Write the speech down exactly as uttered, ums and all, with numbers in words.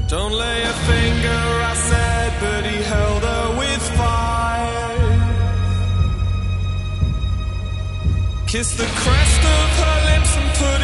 Don't lay a finger, I said, but he held her with fire. Kissed the crest of her lips and put